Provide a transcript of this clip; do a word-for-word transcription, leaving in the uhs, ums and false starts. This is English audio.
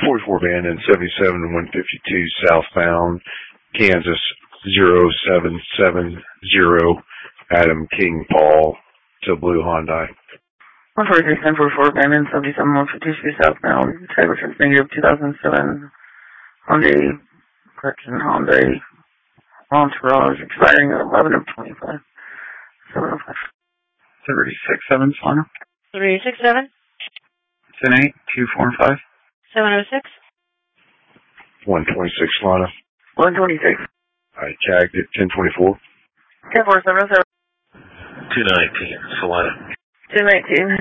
forty-four van and seventy-seven one fifty-two southbound, Kansas zero seven seven zero, Adam King Paul, to Blue Hyundai. one forty-three ten forty-four van and seventy-seven one fifty-two southbound, Tiger since negative two thousand seven, Hyundai, correction, Hyundai, Entourage, expiring at eleven of twenty-five. seven oh five. thirty-six seven, Solana. three six seven. ten eight, two four five. seven oh six. one twenty-six, Solana. one twenty-six. I tagged it ten twenty-four. ten four seven seven. two nineteen, Solana. two nineteen.